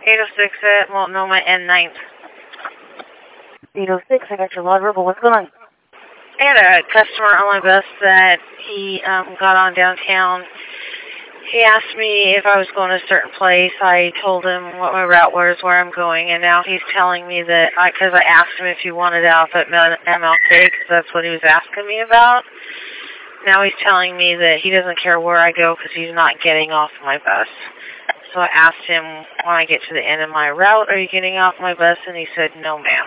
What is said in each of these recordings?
806 at Multnomah and 9th. 806, I got your log verbal. What's going on? I had a customer on my bus that he got on downtown. He asked me if I was going to a certain place. I told him what my route was, where I'm going, and now he's telling me that, because I asked him if he wanted off at MLK, because that's what he was asking me about. Now he's telling me that he doesn't care where I go because he's not getting off my bus. So I asked him when I get to the end of my route, are you getting off my bus? And he said, no, ma'am.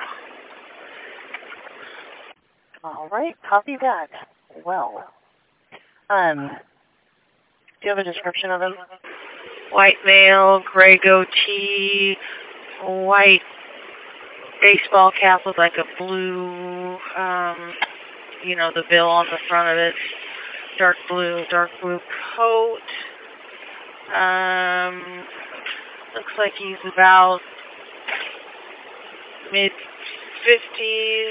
All right, copy that. Well, do you have a description of him? White male, gray goatee, white baseball cap with like a blue, the bill on the front of it. Dark blue coat. Looks like he's about mid-50s.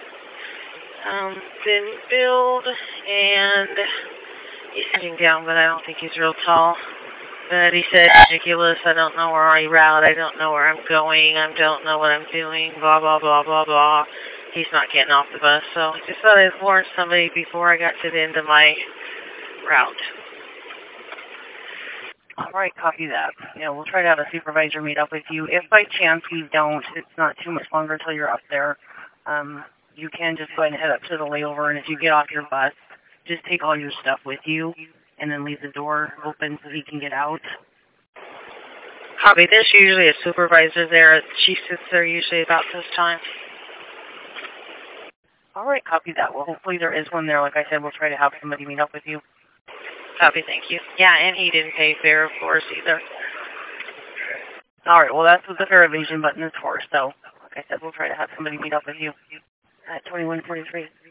Thin build, and he's sitting down, but I don't think he's real tall. But he said, ridiculous, I don't know where I route, I don't know where I'm going, I don't know what I'm doing, blah, blah, blah, blah, blah. He's not getting off the bus, so I just thought I'd warn somebody before I got to the end of my route. All right, copy that. Yeah, we'll try to have a supervisor meet up with you. If by chance you don't, it's not too much longer until you're up there. You can just go ahead and head up to the layover, and if you get off your bus, just take all your stuff with you, and then leave the door open so he can get out. Copy. There's usually a supervisor there. She sits there usually about this time. All right, copy that. Well, hopefully there is one there. Like I said, we'll try to have somebody meet up with you. Copy, thank you. Yeah, and he didn't pay fare, of course, either. All right, well, that's what the fare evasion button is for. So, like I said, we'll try to have somebody meet up with you at 2143.